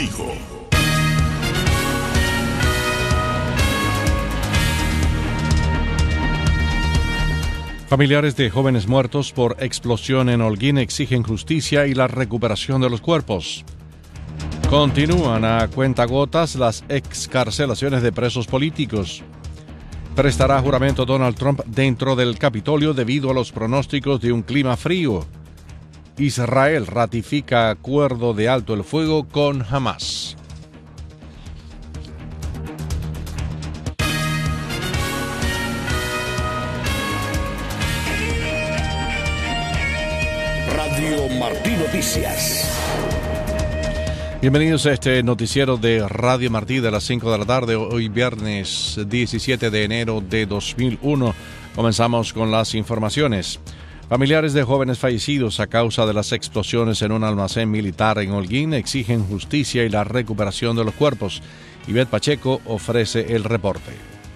contigo. Familiares de jóvenes muertos por explosión en Holguín exigen justicia y la recuperación de los cuerpos. Continúan a cuentagotas las excarcelaciones de presos políticos. Prestará juramento Donald Trump dentro del Capitolio debido a los pronósticos de un clima frío. Israel ratifica acuerdo de alto el fuego con Hamas. Radio Martí Noticias. Bienvenidos a este noticiero de Radio Martí de las 5 de la tarde, hoy viernes 17 de enero de 2001. Comenzamos con las informaciones. Familiares de jóvenes fallecidos a causa de las explosiones en un almacén militar en Holguín exigen justicia y la recuperación de los cuerpos. Ivette Pacheco ofrece el reporte.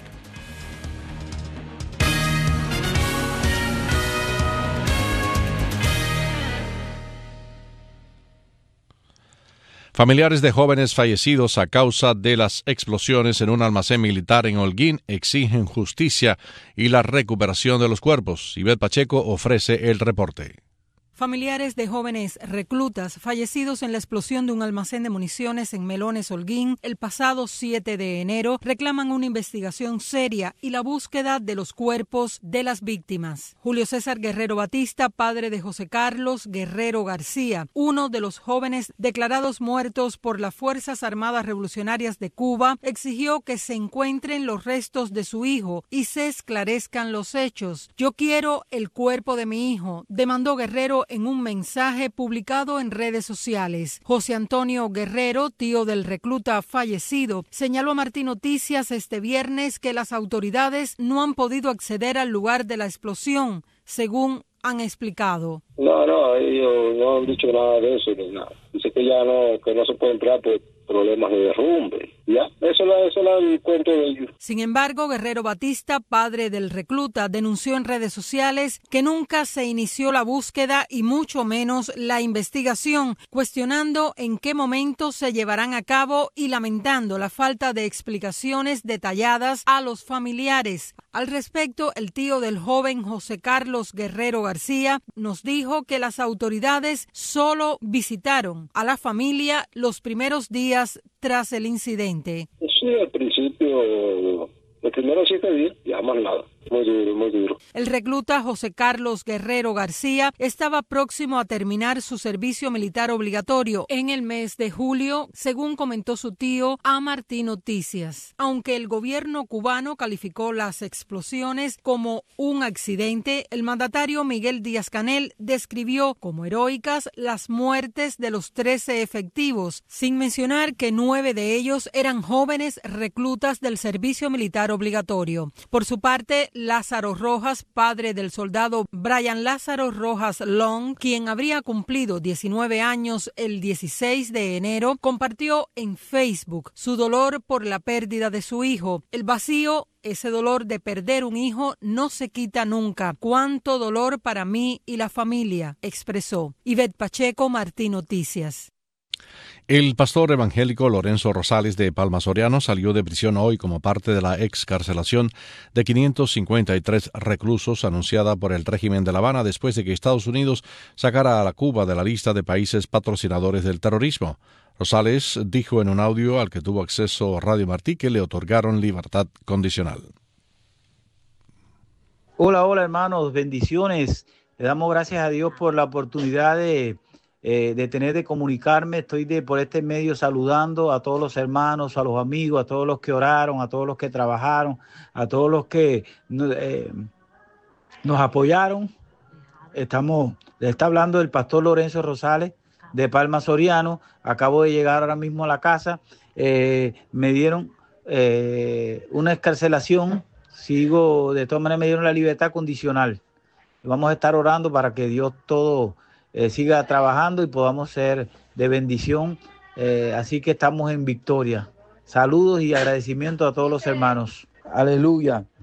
Familiares de jóvenes fallecidos a causa de las explosiones en un almacén militar en Holguín exigen justicia y la recuperación de los cuerpos. Ivette Pacheco ofrece el reporte. Familiares de jóvenes reclutas fallecidos en la explosión de un almacén de municiones en Melones, Holguín, el pasado 7 de enero, reclaman una investigación seria y la búsqueda de los cuerpos de las víctimas. Julio César Guerrero Batista, padre de José Carlos Guerrero García, uno de los jóvenes declarados muertos por las Fuerzas Armadas Revolucionarias de Cuba, exigió que se encuentren los restos de su hijo y se esclarezcan los hechos. Yo quiero el cuerpo de mi hijo, demandó Guerrero en un mensaje publicado en redes sociales. José Antonio Guerrero, tío del recluta fallecido, señaló a Martí Noticias este viernes que las autoridades no han podido acceder al lugar de la explosión, según han explicado. No, ellos no han dicho nada de eso ni nada. Dice que ya que no se puede entrar por problemas de derrumbe. Ya, eso es el cuento de ellos. Sin embargo, Guerrero Batista, padre del recluta, denunció en redes sociales que nunca se inició la búsqueda y mucho menos la investigación, cuestionando en qué momento se llevarán a cabo y lamentando la falta de explicaciones detalladas a los familiares. Al respecto, el tío del joven José Carlos Guerrero García nos dijo que las autoridades solo visitaron a la familia los primeros días tras el incidente. Sí, al principio, los primeros 7 días, ya más nada. Muy duro. El recluta José Carlos Guerrero García estaba próximo a terminar su servicio militar obligatorio en el mes de julio, según comentó su tío a Martí Noticias. Aunque el gobierno cubano calificó las explosiones como un accidente, el mandatario Miguel Díaz-Canel describió como heroicas las muertes de los 13 efectivos, sin mencionar que 9 de ellos eran jóvenes reclutas del servicio militar obligatorio. Por su parte, Lázaro Rojas, padre del soldado Brian Lázaro Rojas Long, quien habría cumplido 19 años el 16 de enero, compartió en Facebook su dolor por la pérdida de su hijo. El vacío, ese dolor de perder un hijo, no se quita nunca. ¡Cuánto dolor para mí y la familia!, expresó. Ivette Pacheco, Martí Noticias. El pastor evangélico Lorenzo Rosales de Palma Soriano salió de prisión hoy como parte de la excarcelación de 553 reclusos anunciada por el régimen de La Habana después de que Estados Unidos sacara a la Cuba de la lista de países patrocinadores del terrorismo. Rosales dijo en un audio al que tuvo acceso Radio Martí que le otorgaron libertad condicional. Hola hermanos, bendiciones. Le damos gracias a Dios por la oportunidad de comunicarme. Estoy por este medio saludando a todos los hermanos, a los amigos, a todos los que oraron, a todos los que trabajaron, a todos los que nos apoyaron. Le está hablando el pastor Lorenzo Rosales de Palma Soriano. Acabo de llegar ahora mismo a la casa. Me dieron una excarcelación. De todas maneras me dieron la libertad condicional. Vamos a estar orando para que Dios todo siga trabajando y podamos ser de bendición. Así que estamos en victoria. Saludos y agradecimiento a todos los hermanos. Aleluya.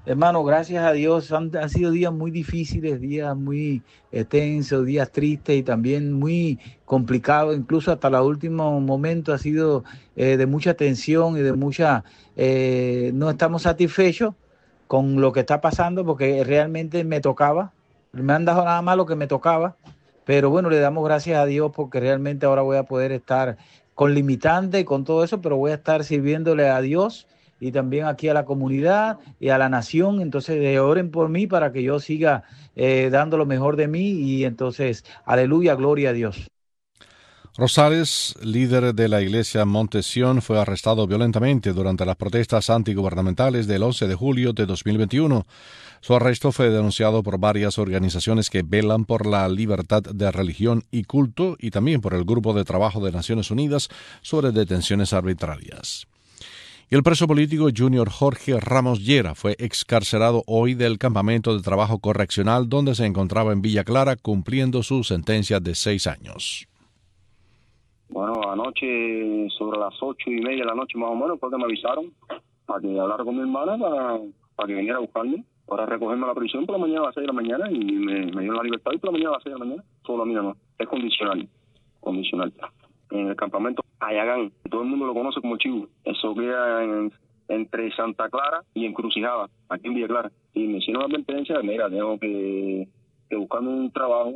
Hermano, gracias a Dios, han sido días muy difíciles, días muy tensos, días tristes y también muy complicados, incluso hasta el último momento ha sido de mucha tensión y de mucha... no estamos satisfechos con lo que está pasando porque realmente me tocaba, me han dado nada más lo que me tocaba, pero bueno, le damos gracias a Dios porque realmente ahora voy a poder estar con limitantes y con todo eso, pero voy a estar sirviéndole a Dios y también aquí a la comunidad y a la nación. Entonces oren por mí para que yo siga dando lo mejor de mí y entonces, aleluya, gloria a Dios. Rosales, líder de la iglesia Monte Sión, fue arrestado violentamente durante las protestas antigubernamentales del 11 de julio de 2021. Su arresto fue denunciado por varias organizaciones que velan por la libertad de religión y culto y también por el Grupo de Trabajo de Naciones Unidas sobre detenciones arbitrarias. Y el preso político Junior Jorge Ramos Llera fue excarcelado hoy del campamento de trabajo correccional donde se encontraba en Villa Clara cumpliendo su sentencia de 6 años. Bueno, anoche, sobre las 8:30 de la noche más o menos, fue que me avisaron para que hablara con mi hermana para que viniera a buscarme, para recogerme a la prisión por la mañana a las 6 de la mañana y me dieron la libertad y por la mañana a las 6 de la mañana. Solo a mí no, es condicional. En el campamento Ayagán, todo el mundo lo conoce como Chivo. Eso queda entre Santa Clara y Encrucijada, aquí en Villa Clara. Y me hicieron la advertencia de, mira, tengo que buscarme un trabajo,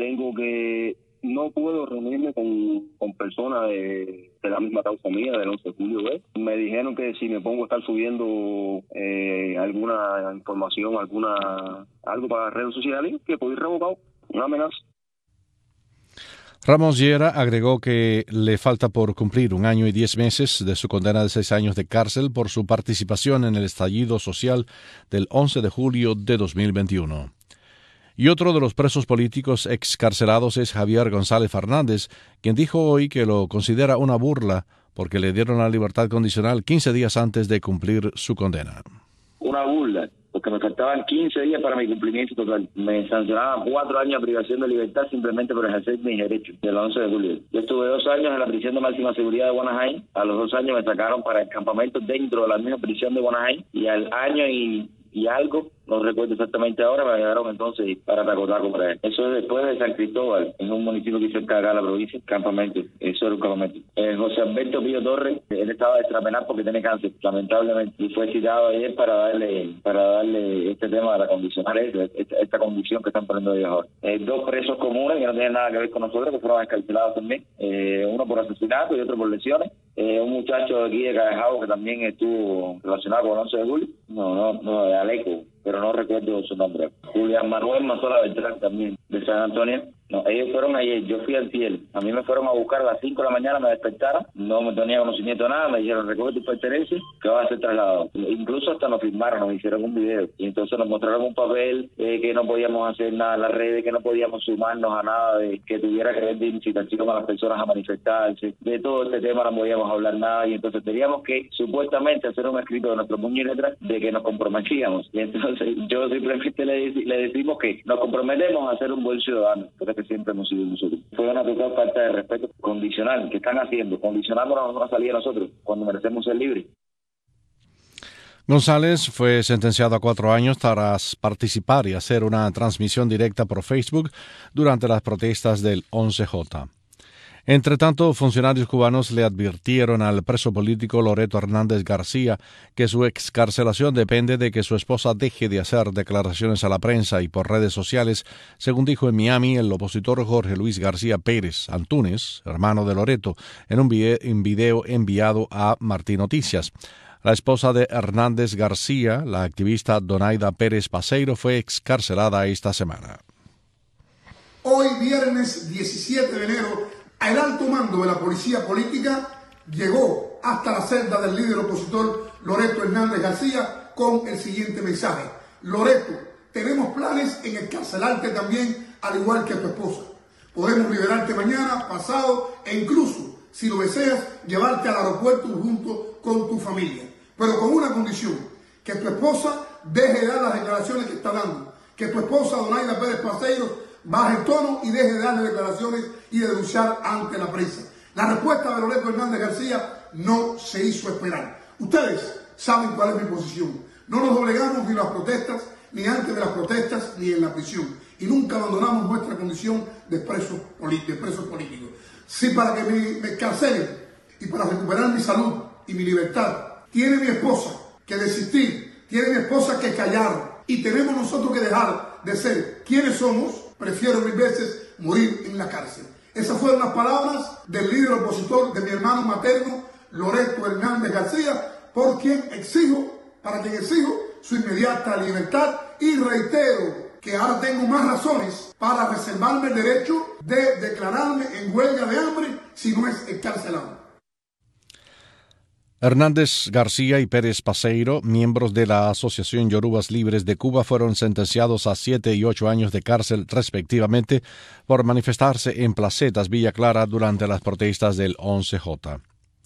no puedo reunirme con personas de la misma causa mía, del 11 de julio. Me dijeron que si me pongo a estar subiendo alguna información, algo para las redes sociales, que puedo ir revocado, una amenaza. Ramos Llera agregó que le falta por cumplir 1 año y 10 meses de su condena de 6 años de cárcel por su participación en el estallido social del 11 de julio de 2021. Y otro de los presos políticos excarcelados es Javier González Fernández, quien dijo hoy que lo considera una burla porque le dieron la libertad condicional 15 días antes de cumplir su condena. Una burla, porque me faltaban 15 días para mi cumplimiento total. Me sancionaban 4 años de privación de libertad simplemente por ejercer mis derechos del 11 de julio. Yo estuve 2 años en la prisión de máxima seguridad de Guanajain. A los 2 años me sacaron para el campamento dentro de la misma prisión de Guanajain y al año y algo, no recuerdo exactamente ahora, me llegaron entonces para Tacotaco para él. Eso es después de San Cristóbal, es un municipio que cerca de acá, la provincia, campamento, eso era un campamento. José Alberto Pío Torres, él estaba de extrapenal porque tiene cáncer, lamentablemente, y fue citado ayer para darle este tema de la condicional, esta condición que están poniendo ellos ahora. 2 presos comunes que no tienen nada que ver con nosotros, que fueron escarcelados también, uno por asesinato y otro por lesiones. Un muchacho de aquí de Callejado que también estuvo relacionado con el 11 de julio, no, de Aleco, pero no recuerdo su nombre. Julián Manuel Mazola Beltrán también, de San Antonio. No, ellos fueron ayer, yo fui antier. A mí me fueron a buscar a las 5 de la mañana, me despertaron, no me tenía conocimiento de nada, me dijeron, recoge tus pertenencias, que vas a ser trasladado. Incluso hasta nos firmaron, nos hicieron un video. Y entonces nos mostraron un papel que no podíamos hacer nada en las redes, que no podíamos sumarnos a nada de que tuviera que ver de incitación a las personas a manifestarse. De todo este tema no podíamos hablar nada y entonces teníamos que supuestamente hacer un escrito de nuestro puño y letra de que nos comprometíamos. Y entonces yo simplemente le decimos que nos comprometemos a ser un buen ciudadano, porque que siempre hemos sido nosotros. Fue una total falta de respeto condicional que están haciendo, condicionándonos a una salida a nosotros cuando merecemos ser libres. González fue sentenciado a 4 años tras participar y hacer una transmisión directa por Facebook durante las protestas del 11J. Entre tanto, funcionarios cubanos le advirtieron al preso político Loreto Hernández García que su excarcelación depende de que su esposa deje de hacer declaraciones a la prensa y por redes sociales, según dijo en Miami el opositor Jorge Luis García Pérez Antúnez, hermano de Loreto, en un video enviado a Martín Noticias. La esposa de Hernández García, la activista Donaida Pérez Paseiro, fue excarcelada esta semana. Hoy, viernes 17 de enero, el alto mando de la policía política llegó hasta la celda del líder opositor Loreto Hernández García con el siguiente mensaje. Loreto, tenemos planes en encarcelarte también, al igual que a tu esposa. Podemos liberarte mañana, pasado e incluso, si lo deseas, llevarte al aeropuerto junto con tu familia. Pero con una condición, que tu esposa deje de dar las declaraciones que está dando. Que tu esposa, Donaida Pérez Paseiro, baje el tono y deje de darle declaraciones y de denunciar ante la prensa. La respuesta de Loreto Hernández García no se hizo esperar. Ustedes saben cuál es mi posición. No nos doblegamos ni en las protestas, ni antes de las protestas, ni en la prisión. Y nunca abandonamos nuestra condición de presos políticos. Si para que me encarcelen y para recuperar mi salud y mi libertad, tiene mi esposa que desistir, tiene mi esposa que callar, y tenemos nosotros que dejar de ser quienes somos, prefiero 1000 veces morir en la cárcel. Esas fueron las palabras del líder opositor de mi hermano materno, Loreto Hernández García, para quien exijo su inmediata libertad, y reitero que ahora tengo más razones para reservarme el derecho de declararme en huelga de hambre si no es encarcelado. Hernández García y Pérez Paseiro, miembros de la Asociación Yorubas Libres de Cuba, fueron sentenciados a 7 y 8 años de cárcel respectivamente por manifestarse en Placetas, Villa Clara, durante las protestas del 11J.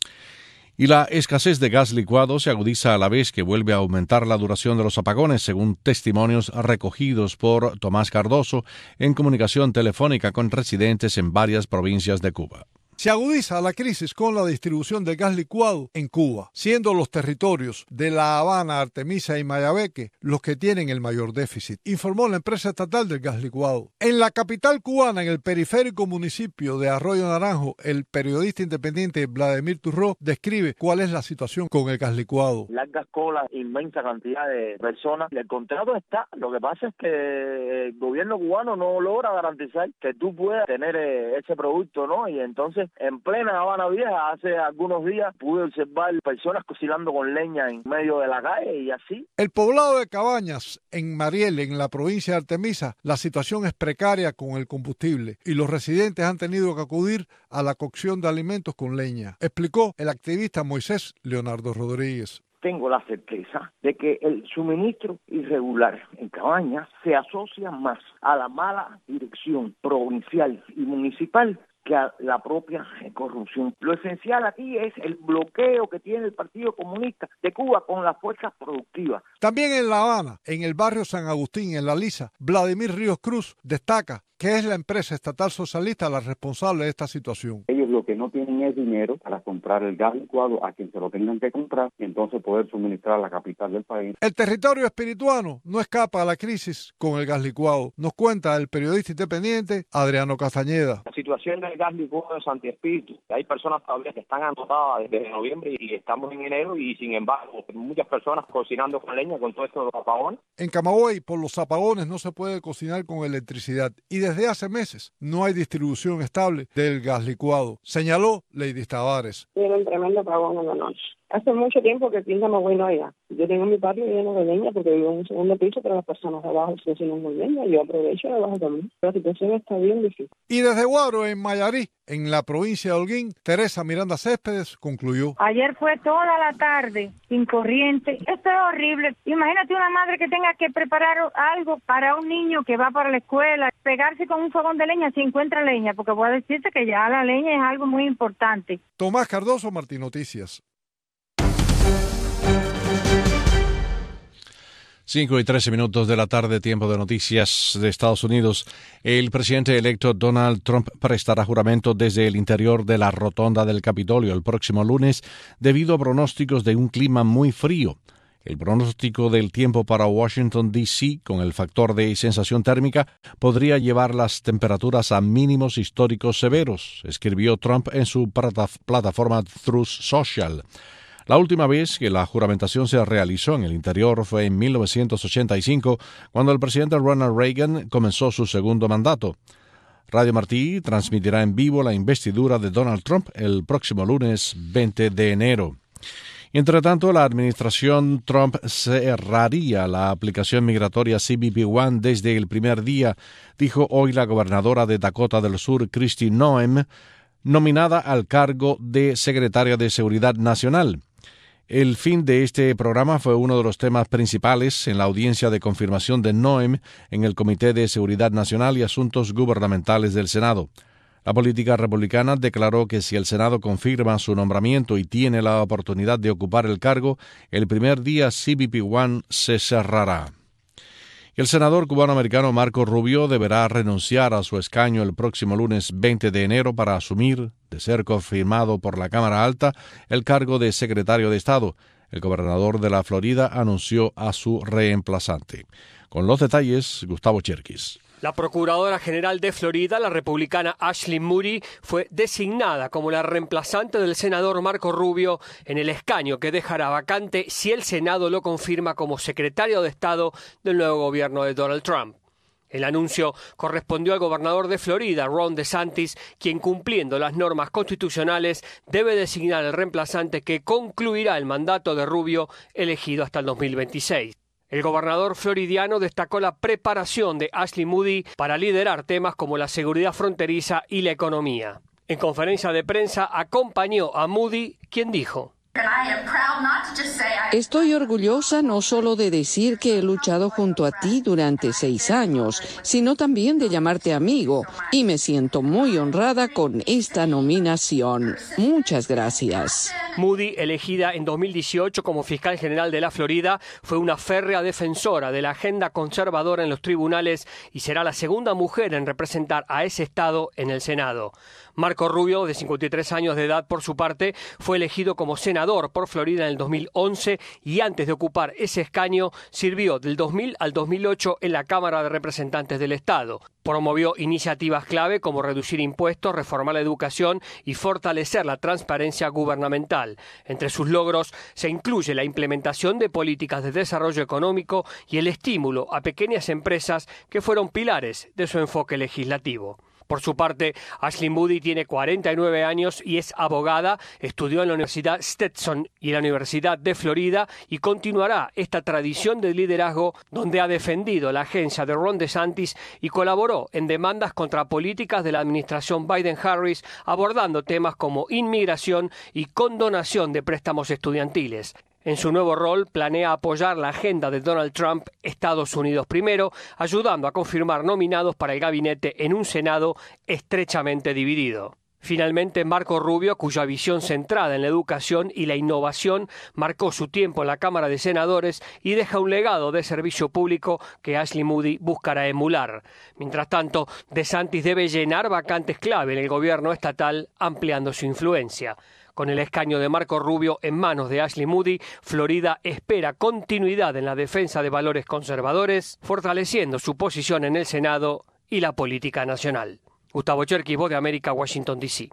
Y la escasez de gas licuado se agudiza a la vez que vuelve a aumentar la duración de los apagones, según testimonios recogidos por Tomás Cardoso en comunicación telefónica con residentes en varias provincias de Cuba. Se agudiza la crisis con la distribución de gas licuado en Cuba, siendo los territorios de La Habana, Artemisa y Mayabeque los que tienen el mayor déficit, informó la empresa estatal del gas licuado. En la capital cubana, en el periférico municipio de Arroyo Naranjo, el periodista independiente Vladimir Turró describe cuál es la situación con el gas licuado. Largas colas, inmensa cantidad de personas. El contrato está, lo que pasa es que el gobierno cubano no logra garantizar que tú puedas tener ese producto, ¿no? Y entonces, en plena Habana Vieja, hace algunos días pude observar personas cocinando con leña en medio de la calle y así. El poblado de Cabañas, en Mariel, en la provincia de Artemisa, la situación es precaria con el combustible y los residentes han tenido que acudir a la cocción de alimentos con leña, explicó el activista Moisés Leonardo Rodríguez. Tengo la certeza de que el suministro irregular en Cabañas se asocia más a la mala dirección provincial y municipal que a la propia corrupción. Lo esencial aquí es el bloqueo que tiene el Partido Comunista de Cuba con las fuerzas productivas. También en La Habana, en el barrio San Agustín, en La Lisa, Vladimir Ríos Cruz destaca que es la empresa estatal socialista la responsable de esta situación. Ellos lo que no tienen es dinero para comprar el gas licuado a quien se lo tengan que comprar y entonces poder suministrar a la capital del país. El territorio espirituano no escapa a la crisis con el gas licuado, nos cuenta el periodista independiente Adriano Castañeda. La situación del gas licuado de Santi Espíritu, hay personas todavía que están anotadas desde noviembre y estamos en enero y sin embargo muchas personas cocinando con leña con todo esto de los apagones. En Camagüey, por los apagones no se puede cocinar con electricidad y desde hace meses no hay distribución estable del gas licuado, señaló Lady Tavares. Era un tremendo apagón en la noche. Hace mucho tiempo que aquí en Camagüey no hay gas. Yo tengo mi patio lleno de leña porque vivo en un segundo piso, pero las personas de abajo se cocinan con leña. Yo aprovecho de abajo también. La situación está bien difícil. Y desde Guaro, en Mayarí, en la provincia de Holguín, Teresa Miranda Céspedes concluyó. Ayer fue toda la tarde sin corriente. Esto es horrible. Imagínate una madre que tenga que preparar algo para un niño que va para la escuela, pegarse con un fogón de leña si encuentra leña, porque voy a decirte que ya la leña es algo muy importante. Tomás Cardoso, Martín Noticias. 5:13 de la tarde, tiempo de noticias de Estados Unidos. El presidente electo Donald Trump prestará juramento desde el interior de la rotonda del Capitolio el próximo lunes debido a pronósticos de un clima muy frío. El pronóstico del tiempo para Washington, D.C., con el factor de sensación térmica, podría llevar las temperaturas a mínimos históricos severos, escribió Trump en su plataforma Truth Social. La última vez que la juramentación se realizó en el interior fue en 1985, cuando el presidente Ronald Reagan comenzó su segundo mandato. Radio Martí transmitirá en vivo la investidura de Donald Trump el próximo lunes 20 de enero. Entre tanto, la administración Trump cerraría la aplicación migratoria CBP One desde el primer día, dijo hoy la gobernadora de Dakota del Sur, Kristi Noem, nominada al cargo de secretaria de Seguridad Nacional. El fin de este programa fue uno de los temas principales en la audiencia de confirmación de Noem en el Comité de Seguridad Nacional y Asuntos Gubernamentales del Senado. La política republicana declaró que si el Senado confirma su nombramiento y tiene la oportunidad de ocupar el cargo, el primer día CBP One se cerrará. El senador cubano-americano Marco Rubio deberá renunciar a su escaño el próximo lunes 20 de enero para asumir, de ser confirmado por la Cámara Alta, el cargo de secretario de Estado. El gobernador de la Florida anunció a su reemplazante. Con los detalles, Gustavo Cherkis. La Procuradora General de Florida, la republicana Ashley Moody, fue designada como la reemplazante del senador Marco Rubio en el escaño que dejará vacante si el Senado lo confirma como secretario de Estado del nuevo gobierno de Donald Trump. El anuncio correspondió al gobernador de Florida, Ron DeSantis, quien, cumpliendo las normas constitucionales, debe designar al reemplazante que concluirá el mandato de Rubio, elegido hasta el 2026. El gobernador floridiano destacó la preparación de Ashley Moody para liderar temas como la seguridad fronteriza y la economía. En conferencia de prensa acompañó a Moody, quien dijo: Estoy orgullosa no solo de decir que he luchado junto a ti durante 6 años, sino también de llamarte amigo, y me siento muy honrada con esta nominación. Muchas gracias. Moody, elegida en 2018 como fiscal general de la Florida, fue una férrea defensora de la agenda conservadora en los tribunales y será la segunda mujer en representar a ese estado en el Senado. Marco Rubio, de 53 años de edad, por su parte, fue elegido como senador por Florida en el 2011 y antes de ocupar ese escaño sirvió del 2000 al 2008 en la Cámara de Representantes del Estado. Promovió iniciativas clave como reducir impuestos, reformar la educación y fortalecer la transparencia gubernamental. Entre sus logros se incluye la implementación de políticas de desarrollo económico y el estímulo a pequeñas empresas que fueron pilares de su enfoque legislativo. Por su parte, Ashley Moody tiene 49 años y es abogada, estudió en la Universidad Stetson y en la Universidad de Florida y continuará esta tradición de liderazgo donde ha defendido la agencia de Ron DeSantis y colaboró en demandas contra políticas de la administración Biden-Harris, abordando temas como inmigración y condonación de préstamos estudiantiles. En su nuevo rol, planea apoyar la agenda de Donald Trump, Estados Unidos primero, ayudando a confirmar nominados para el gabinete en un Senado estrechamente dividido. Finalmente, Marco Rubio, cuya visión centrada en la educación y la innovación marcó su tiempo en la Cámara de Senadores y deja un legado de servicio público que Ashley Moody buscará emular. Mientras tanto, DeSantis debe llenar vacantes clave en el gobierno estatal, ampliando su influencia. Con el escaño de Marco Rubio en manos de Ashley Moody, Florida espera continuidad en la defensa de valores conservadores, fortaleciendo su posición en el Senado y la política nacional. Gustavo Cherkis, Voz de América, Washington, D.C.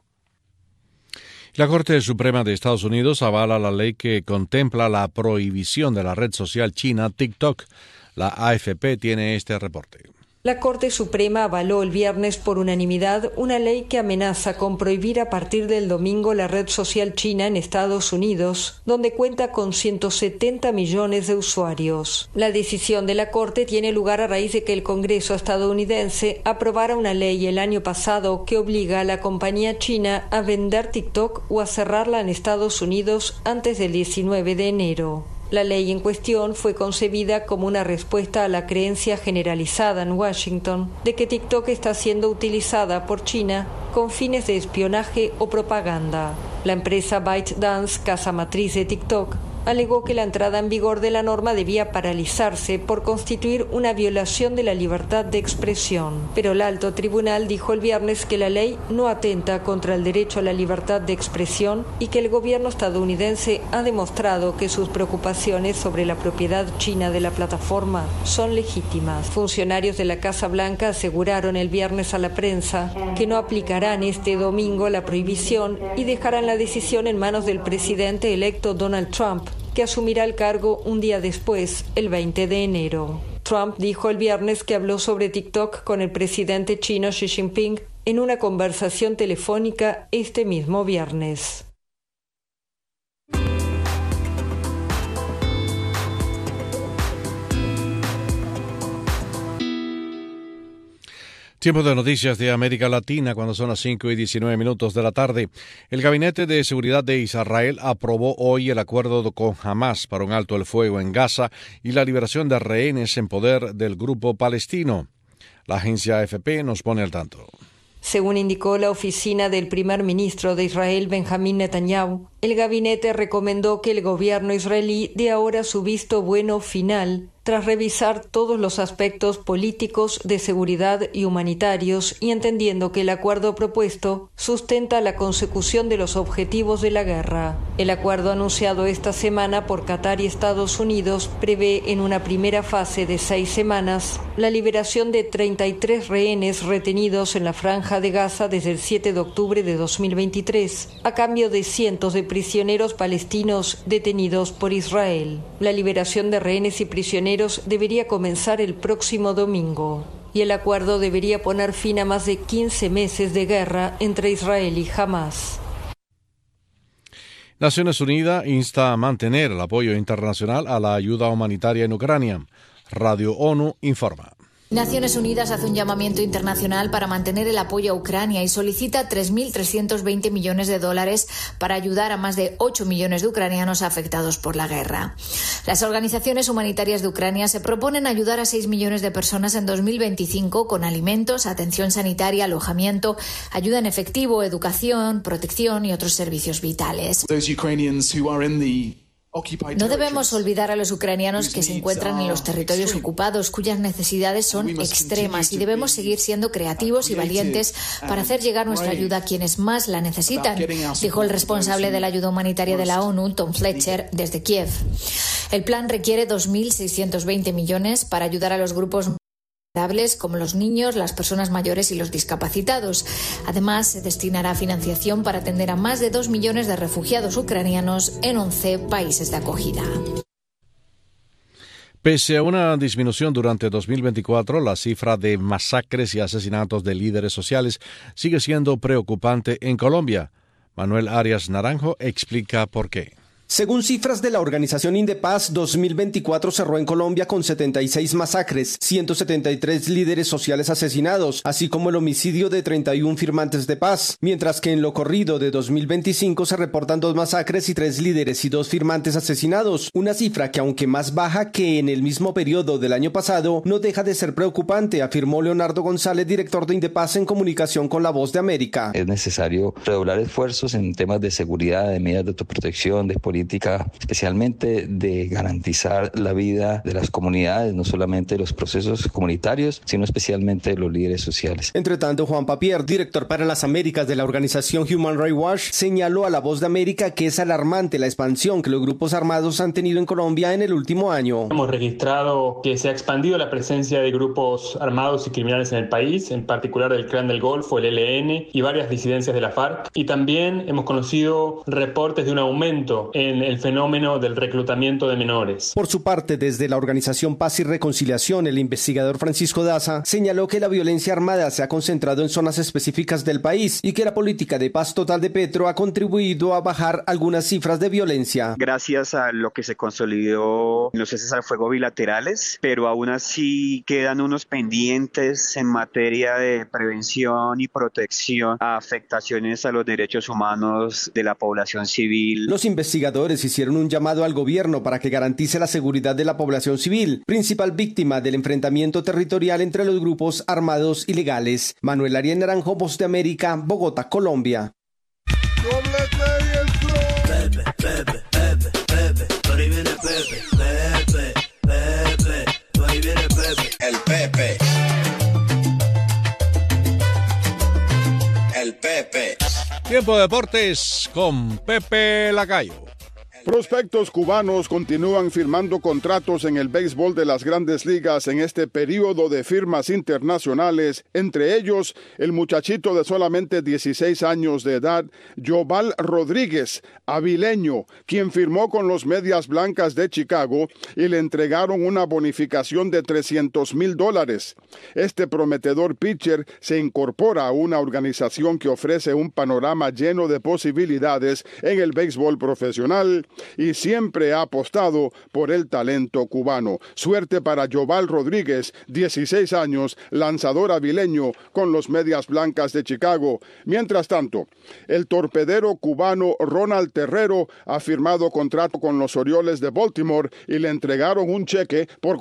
La Corte Suprema de Estados Unidos avala la ley que contempla la prohibición de la red social china TikTok. La AFP tiene este reporte. La Corte Suprema avaló el viernes por unanimidad una ley que amenaza con prohibir a partir del domingo la red social china en Estados Unidos, donde cuenta con 170 millones de usuarios. La decisión de la Corte tiene lugar a raíz de que el Congreso estadounidense aprobara una ley el año pasado que obliga a la compañía china a vender TikTok o a cerrarla en Estados Unidos antes del 19 de enero. La ley en cuestión fue concebida como una respuesta a la creencia generalizada en Washington de que TikTok está siendo utilizada por China con fines de espionaje o propaganda. La empresa ByteDance, casa matriz de TikTok, alegó que la entrada en vigor de la norma debía paralizarse por constituir una violación de la libertad de expresión. Pero el alto tribunal dijo el viernes que la ley no atenta contra el derecho a la libertad de expresión y que el gobierno estadounidense ha demostrado que sus preocupaciones sobre la propiedad china de la plataforma son legítimas. Funcionarios de la Casa Blanca aseguraron el viernes a la prensa que no aplicarán este domingo la prohibición y dejarán la decisión en manos del presidente electo Donald Trump, que asumirá el cargo un día después, el 20 de enero. Trump dijo el viernes que habló sobre TikTok con el presidente chino Xi Jinping en una conversación telefónica este mismo viernes. Tiempo de noticias de América Latina cuando son las 5:19 de la tarde. El Gabinete de Seguridad de Israel aprobó hoy el acuerdo con Hamás para un alto el fuego en Gaza y la liberación de rehenes en poder del grupo palestino. La agencia AFP nos pone al tanto. Según indicó la oficina del primer ministro de Israel, Benjamín Netanyahu, El gabinete recomendó que el gobierno israelí dé ahora su visto bueno final tras revisar todos los aspectos políticos, de seguridad y humanitarios, y entendiendo que el acuerdo propuesto sustenta la consecución de los objetivos de la guerra. El acuerdo anunciado esta semana por Qatar y Estados Unidos prevé en una primera fase de 6 semanas la liberación de 33 rehenes retenidos en la Franja de Gaza desde el 7 de octubre de 2023, a cambio de cientos de prisioneros palestinos detenidos por Israel. La liberación de rehenes y prisioneros debería comenzar el próximo domingo, y el acuerdo debería poner fin a más de 15 meses de guerra entre Israel y Hamás. Naciones Unidas insta a mantener el apoyo internacional a la ayuda humanitaria en Ucrania. Radio ONU informa. Naciones Unidas hace un llamamiento internacional para mantener el apoyo a Ucrania y solicita 3.320 millones de dólares para ayudar a más de 8 millones de ucranianos afectados por la guerra. Las organizaciones humanitarias de Ucrania se proponen ayudar a 6 millones de personas en 2025 con alimentos, atención sanitaria, alojamiento, ayuda en efectivo, educación, protección y otros servicios vitales. No debemos olvidar a los ucranianos que se encuentran en los territorios ocupados, cuyas necesidades son extremas, y debemos seguir siendo creativos y valientes para hacer llegar nuestra ayuda a quienes más la necesitan, dijo el responsable de la ayuda humanitaria de la ONU, Tom Fletcher, desde Kiev. El plan requiere 2.620 millones para ayudar a los grupos vulnerables como los niños, las personas mayores y los discapacitados. Además, se destinará financiación para atender a más de 2 millones de refugiados ucranianos en 11 países de acogida. Pese a una disminución durante 2024, la cifra de masacres y asesinatos de líderes sociales sigue siendo preocupante en Colombia. Manuel Arias Naranjo explica por qué. Según cifras de la organización Indepaz, 2024 cerró en Colombia con 76 masacres, 173 líderes sociales asesinados, así como el homicidio de 31 firmantes de paz, mientras que en lo corrido de 2025 se reportan 2 masacres y 3 líderes y 2 firmantes asesinados, una cifra que, aunque más baja que en el mismo periodo del año pasado, no deja de ser preocupante, afirmó Leonardo González, director de Indepaz en comunicación con La Voz de América. Es necesario redoblar esfuerzos en temas de seguridad, de medidas de autoprotección, de política, especialmente de garantizar la vida de las comunidades, no solamente los procesos comunitarios, sino especialmente los líderes sociales. Entre tanto, Juan Papier, director para las Américas de la organización Human Rights Watch, señaló a La Voz de América que es alarmante la expansión que los grupos armados han tenido en Colombia en el último año. Hemos registrado que se ha expandido la presencia de grupos armados y criminales en el país, en particular del Clan del Golfo, el ELN y varias disidencias de la FARC, y también hemos conocido reportes de un aumento en el fenómeno del reclutamiento de menores. Por su parte, desde la organización Paz y Reconciliación, el investigador Francisco Daza señaló que la violencia armada se ha concentrado en zonas específicas del país y que la política de paz total de Petro ha contribuido a bajar algunas cifras de violencia. Gracias a lo que se consolidó en los ceses al fuego bilaterales, pero aún así quedan unos pendientes en materia de prevención y protección a afectaciones a los derechos humanos de la población civil. Los investigadores hicieron un llamado al gobierno para que garantice la seguridad de la población civil, principal víctima del enfrentamiento territorial entre los grupos armados ilegales. Manuel Arias Naranjo, Voz de América, Bogotá, Colombia. El Pepe. El Pepe. Tiempo de deportes con Pepe Lacayo. Prospectos cubanos continúan firmando contratos en el béisbol de las Grandes Ligas en este periodo de firmas internacionales, entre ellos el muchachito de solamente 16 años de edad, Yoval Rodríguez, avileño, quien firmó con los Medias Blancas de Chicago y le entregaron una bonificación de $300,000. Este prometedor pitcher se incorpora a una organización que ofrece un panorama lleno de posibilidades en el béisbol profesional y siempre ha apostado por el talento cubano. Suerte para Joval Rodríguez, 16 años, lanzador avileño con los Medias Blancas de Chicago. Mientras tanto, el torpedero cubano Ronald Terrero ha firmado contrato con los Orioles de Baltimore y le entregaron un cheque por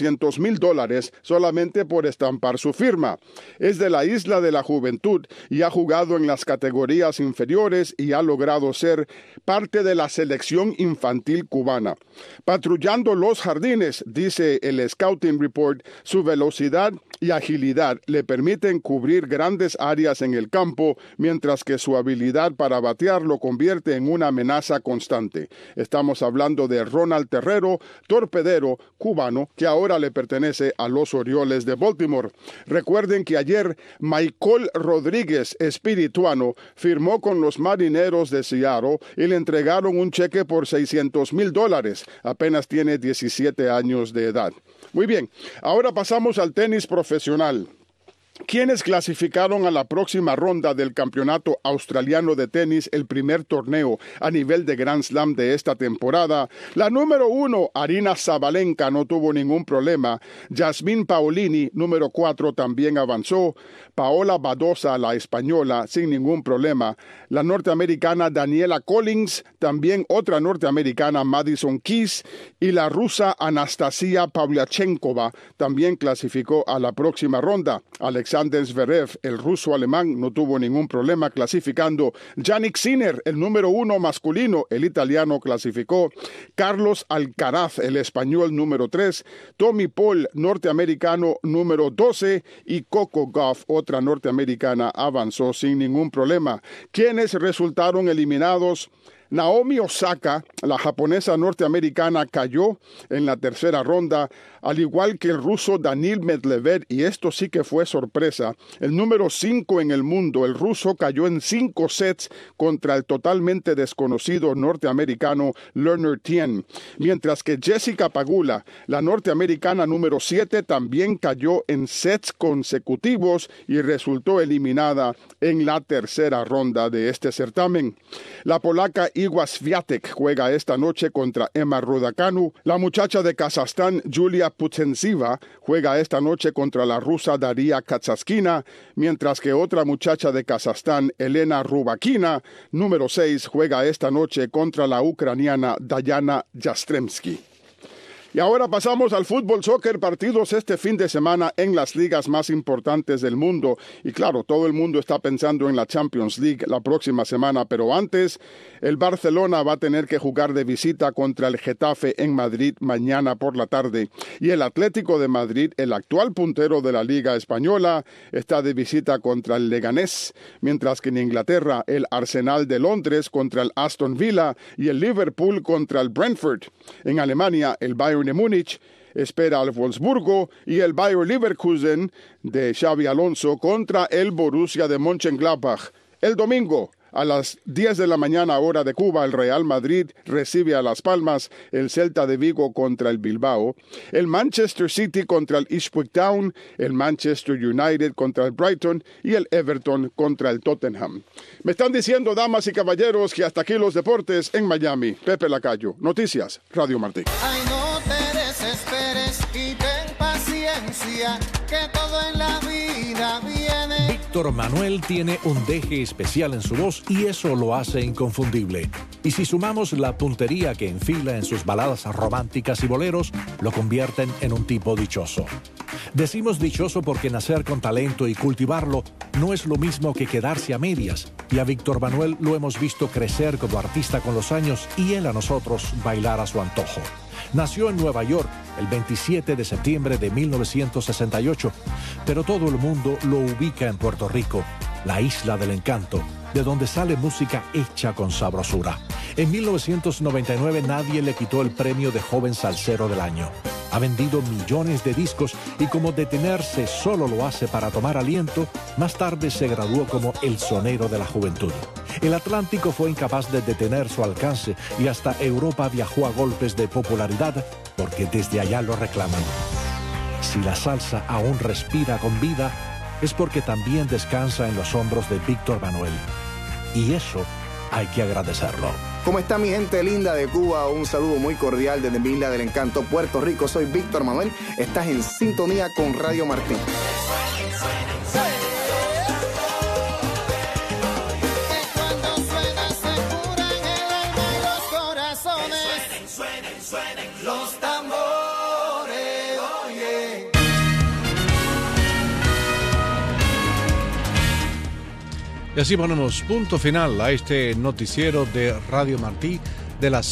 $400,000 solamente por estampar su firma. Es de la Isla de la Juventud y ha jugado en las categorías inferiores y ha logrado ser parte de la selección infantil cubana. Patrullando los jardines, dice el Scouting Report, su velocidad y agilidad le permiten cubrir grandes áreas en el campo, mientras que su habilidad para batear lo convierte en una amenaza constante. Estamos hablando de Ronald Terrero, torpedero cubano, que ahora le pertenece a los Orioles de Baltimore. Recuerden que ayer Michael Rodríguez, espirituano, firmó con los Marineros de Seattle y le entregaron un cheque por $600,000. Apenas tiene 17 años de edad. Muy bien, ahora pasamos al tenis profesional. ¿Quiénes clasificaron a la próxima ronda del Campeonato Australiano de Tenis, el primer torneo a nivel de Grand Slam de esta temporada? La número 1, Aryna Sabalenka, no tuvo ningún problema. Yasmín Paolini, número 4, también avanzó. Paola Badosa, la española, sin ningún problema. La norteamericana Daniela Collins, también otra norteamericana, Madison Keys, y la rusa Anastasia Pavlyuchenkova también clasificó a la próxima ronda. Alexander Zverev, el ruso alemán, no tuvo ningún problema clasificando. Jannik Sinner, el número 1 masculino, el italiano, clasificó. Carlos Alcaraz, el español, número 3. Tommy Paul, norteamericano, número 12. Y Coco Gauff, otra norteamericana, avanzó sin ningún problema. ¿Quiénes resultaron eliminados? Naomi Osaka, la japonesa norteamericana, cayó en la tercera ronda, al igual que el ruso Daniil Medvedev, y esto sí que fue sorpresa. El número 5 en el mundo, el ruso, cayó en 5 sets contra el totalmente desconocido norteamericano Leonard Tien, mientras que Jessica Pagula, la norteamericana número 7, también cayó en sets consecutivos y resultó eliminada en la tercera ronda de este certamen. La polaca Iga Swiatek juega esta noche contra Emma Raducanu. La muchacha de Kazajstán, Julia Putintseva, juega esta noche contra la rusa Daria Kazatkina, mientras que otra muchacha de Kazajstán, Elena Rybakina, número 6, juega esta noche contra la ucraniana Dayana Yastremsky. Y ahora pasamos al fútbol soccer, partidos este fin de semana en las ligas más importantes del mundo. Y claro, todo el mundo está pensando en la Champions League la próxima semana, pero antes, el Barcelona va a tener que jugar de visita contra el Getafe en Madrid mañana por la tarde. Y el Atlético de Madrid, el actual puntero de la Liga Española, está de visita contra el Leganés, mientras que en Inglaterra, el Arsenal de Londres contra el Aston Villa y el Liverpool contra el Brentford. En Alemania, el Bayern de Múnich espera al Wolfsburgo y el Bayer Leverkusen de Xabi Alonso contra el Borussia de Mönchengladbach. El domingo, a las 10 de la mañana hora de Cuba, el Real Madrid recibe a Las Palmas, el Celta de Vigo contra el Bilbao, el Manchester City contra el Ipswich Town, el Manchester United contra el Brighton y el Everton contra el Tottenham. Me están diciendo, damas y caballeros, que hasta aquí los deportes en Miami. Pepe Lacayo, Noticias, Radio Martí. Ay, no te desesperes y ten paciencia, que todo en la vida viene. Víctor Manuel tiene un deje especial en su voz y eso lo hace inconfundible. Y si sumamos la puntería que enfila en sus baladas románticas y boleros, lo convierten en un tipo dichoso. Decimos dichoso porque nacer con talento y cultivarlo no es lo mismo que quedarse a medias. Y a Víctor Manuel lo hemos visto crecer como artista con los años y él a nosotros bailar a su antojo. Nació en Nueva York el 27 de septiembre de 1968, pero todo el mundo lo ubica en Puerto Rico, la isla del encanto, de donde sale música hecha con sabrosura. En 1999 nadie le quitó el premio de Joven Salsero del Año. Ha vendido millones de discos y como detenerse solo lo hace para tomar aliento, más tarde se graduó como el sonero de la juventud. El Atlántico fue incapaz de detener su alcance y hasta Europa viajó a golpes de popularidad porque desde allá lo reclaman. Si la salsa aún respira con vida, es porque también descansa en los hombros de Víctor Manuel. Y eso hay que agradecerlo. ¿Cómo está mi gente linda de Cuba? Un saludo muy cordial desde mi isla del encanto, Puerto Rico. Soy Víctor Manuel. Estás en sintonía con Radio Martín. Los tambores, oye. Y así ponemos punto final a este noticiero de Radio Martí de las